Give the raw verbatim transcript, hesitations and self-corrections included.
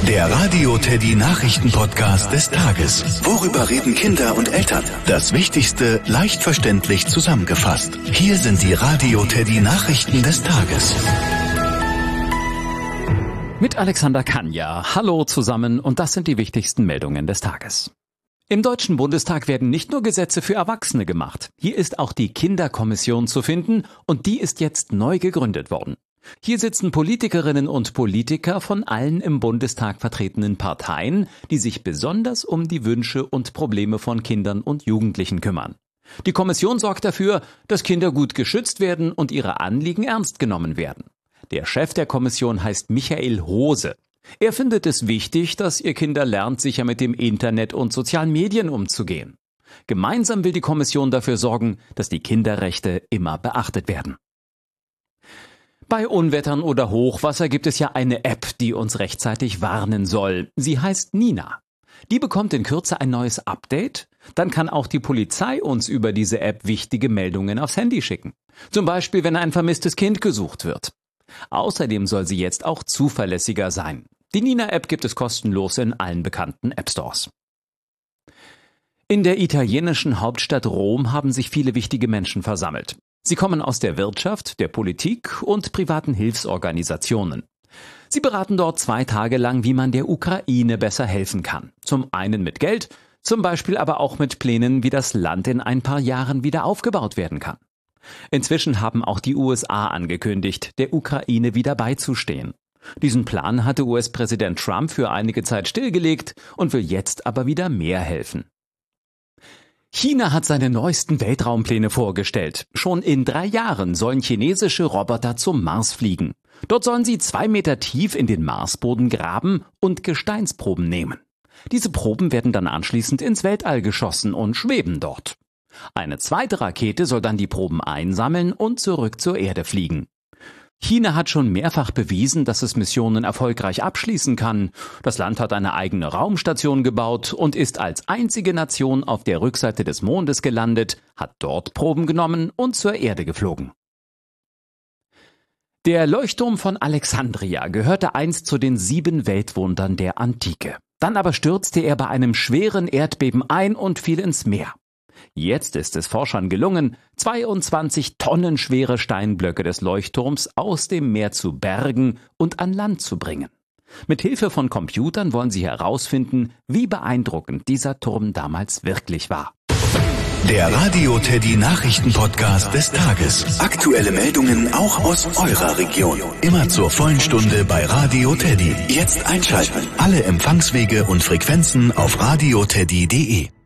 Der Radio Teddy Nachrichten-Podcast des Tages. Worüber reden Kinder und Eltern? Das Wichtigste leicht verständlich zusammengefasst. Hier sind die Radio Teddy Nachrichten des Tages. Mit Alexander Kanja. Hallo zusammen und das sind die wichtigsten Meldungen des Tages. Im Deutschen Bundestag werden nicht nur Gesetze für Erwachsene gemacht. Hier ist auch die Kinderkommission zu finden und die ist jetzt neu gegründet worden. Hier sitzen Politikerinnen und Politiker von allen im Bundestag vertretenen Parteien, die sich besonders um die Wünsche und Probleme von Kindern und Jugendlichen kümmern. Die Kommission sorgt dafür, dass Kinder gut geschützt werden und ihre Anliegen ernst genommen werden. Der Chef der Kommission heißt Michael Hose. Er findet es wichtig, dass ihr Kinder lernt, sicher mit dem Internet und sozialen Medien umzugehen. Gemeinsam will die Kommission dafür sorgen, dass die Kinderrechte immer beachtet werden. Bei Unwettern oder Hochwasser gibt es ja eine App, die uns rechtzeitig warnen soll. Sie heißt Nina. Die bekommt in Kürze ein neues Update. Dann kann auch die Polizei uns über diese App wichtige Meldungen aufs Handy schicken. Zum Beispiel, wenn ein vermisstes Kind gesucht wird. Außerdem soll sie jetzt auch zuverlässiger sein. Die Nina-App gibt es kostenlos in allen bekannten App-Stores. In der italienischen Hauptstadt Rom haben sich viele wichtige Menschen versammelt. Sie kommen aus der Wirtschaft, der Politik und privaten Hilfsorganisationen. Sie beraten dort zwei Tage lang, wie man der Ukraine besser helfen kann. Zum einen mit Geld, zum Beispiel aber auch mit Plänen, wie das Land in ein paar Jahren wieder aufgebaut werden kann. Inzwischen haben auch die U S A angekündigt, der Ukraine wieder beizustehen. Diesen Plan hatte U S-Präsident Trump für einige Zeit stillgelegt und will jetzt aber wieder mehr helfen. China hat seine neuesten Weltraumpläne vorgestellt. Schon in drei Jahren sollen chinesische Roboter zum Mars fliegen. Dort sollen sie zwei Meter tief in den Marsboden graben und Gesteinsproben nehmen. Diese Proben werden dann anschließend ins Weltall geschossen und schweben dort. Eine zweite Rakete soll dann die Proben einsammeln und zurück zur Erde fliegen. China hat schon mehrfach bewiesen, dass es Missionen erfolgreich abschließen kann. Das Land hat eine eigene Raumstation gebaut und ist als einzige Nation auf der Rückseite des Mondes gelandet, hat dort Proben genommen und zur Erde geflogen. Der Leuchtturm von Alexandria gehörte einst zu den sieben Weltwundern der Antike. Dann aber stürzte er bei einem schweren Erdbeben ein und fiel ins Meer. Jetzt ist es Forschern gelungen, zweiundzwanzig Tonnen schwere Steinblöcke des Leuchtturms aus dem Meer zu bergen und an Land zu bringen. Mit Hilfe von Computern wollen sie herausfinden, wie beeindruckend dieser Turm damals wirklich war. Der Radio Teddy Nachrichten-Podcast des Tages. Aktuelle Meldungen auch aus eurer Region. Immer zur vollen Stunde bei Radio Teddy. Jetzt einschalten. Alle Empfangswege und Frequenzen auf radioteddy punkt de.